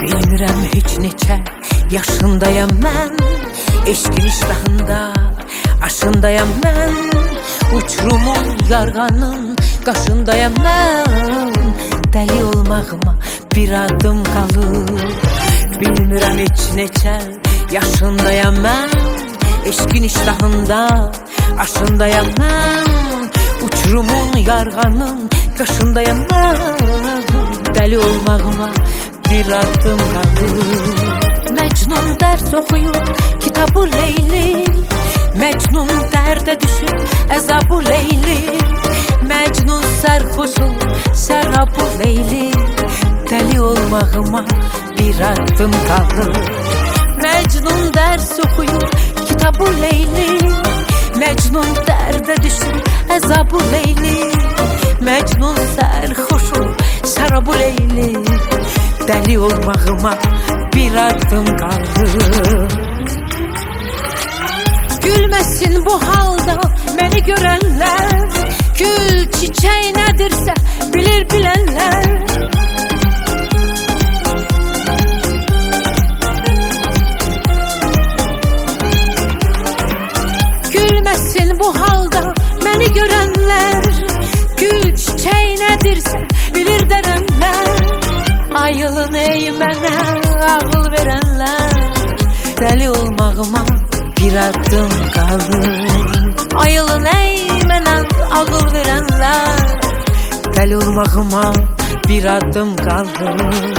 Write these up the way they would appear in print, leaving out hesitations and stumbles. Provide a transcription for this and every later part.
Bilmirəm heç neçə yaşındayam mən, eşqin iştahında aşındayam mən, uçurumun yarğanın qaşındayam mən, dəli olmağıma bir adım qalır. Bilmirəm heç neçə yaşındayam mən, eşqin iştahında aşındayam mən, uçurumun yarğanın qaşındayam mən, dəli olmağıma bir adım qalır. Məcnun dərs oxuyur kitabı Leyli, Məcnun dərdə düşür əzabı Leyli, Məcnun sərxoşur şərabı Leyli, dəli olmağıma bir adım qalır. Məcnun dərs oxuyur kitabı Leyli, Məcnun dərdə düşür əzabı Leyli, Məcnun sərxoşur şərabı Leyli, dəli olmağıma bir adım qalır. Gülməsin bu halda məni görənlər, gül çiçək nədirsə bilir bilənlər. Gülməsin bu halda məni görənlər, gül çiçək nədirsə bilir dərənlər. Ayılın ey mənə ağıl verənlər, dəli olmağıma bir adım qalır. Ayılın ey mənə ağıl verənlər, dəli olmağıma bir adım qalır.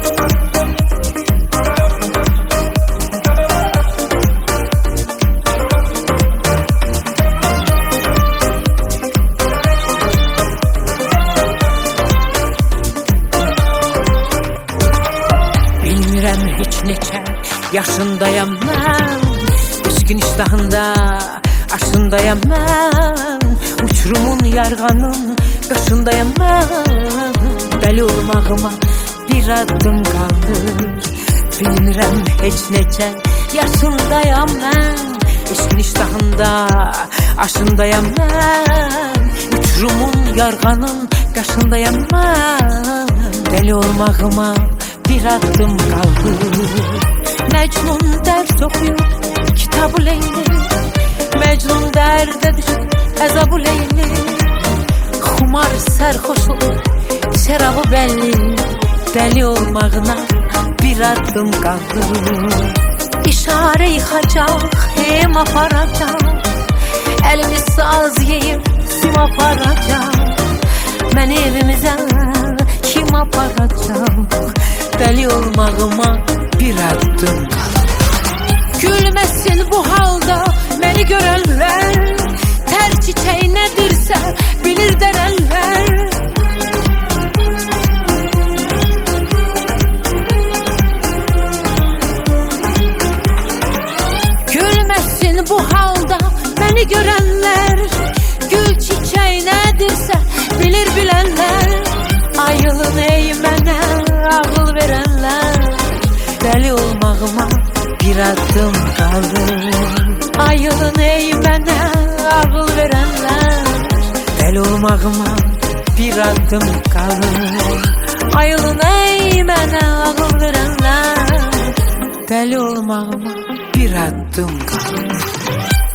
Bilmirəm heç neçə yaşındayam mən, eşqin iştahında aşındayam mən, uçurumun yarğanın qaşındayam mən, dəli olmağıma bir adım qalır. Bilmirəm heç neçə yaşındayam mən, eşqin iştahında aşındayam mən, uçurumun yarğanın qaşındayam mən, dəli olmağıma bir adım qalır. Məcnun dərs oxuyur kitabı Leyli, Məcnun dərdə düşür əzabı Leyli, xumar sərxoşur şərabı bəlli, dəli olmağına bir adım qalır. İşarə yıxacaq, hem aparacaq, əlimiz saz yeyib sim aparacaq, məni evimizə kim aparacaq, dəli olmağıma bir adım qalır. Gülməsin bu halda məni görənlər, tər çiçək nədirsə bilir dərənlər. Gülməsin bu halda məni görənlər, gül çiçək nədirsə bilir bilənlər. Ayılın ey mənə ağıl verənlər, dəli olmağıma bir adım qalır. Ayılın ey mənə ağıl verənlər, dəli olmağıma bir adım qalır. Ayılın ey mənə ağıl verənlər, dəli olmağıma bir adım qalır.